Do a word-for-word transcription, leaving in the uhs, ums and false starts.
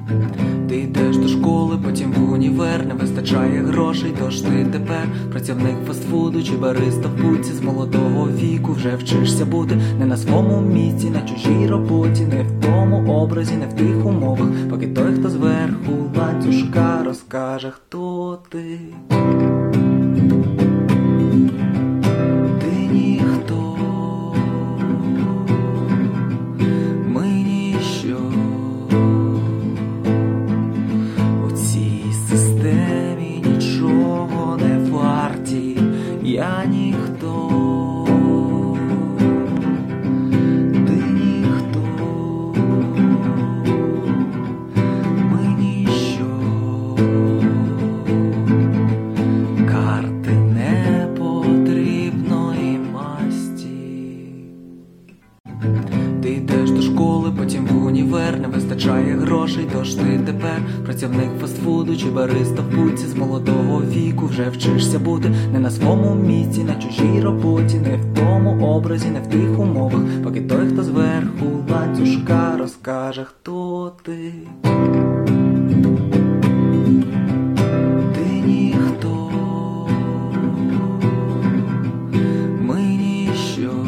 Ти йдеш до школи, потім в універ, не вистачає грошей, тож ти тепер працівник фастфуду чи бариста в будці. З молодого віку вже вчишся бути не на своєму місці, на чужій роботі, не в тому образі, не в тих умовах, поки той, хто зверху ланцюжка, розкаже, хто ти. Ти ніхто, ми ніщо. У цій системі нічого не варті, я ніхто. Ти ніхто, ми ніщо. Карти не потрібної масті. Ти йдеш до школи, потім в універ, не вистачає грошей, тож ти тепер працівник фастфуду чи бариста в будці. З молодого віку вже вчишся бути не на своєму місці, на чужій роботі, не в тому образі, не в тих умовах, поки той, хто зверху ланцюжка, розкаже, хто ти.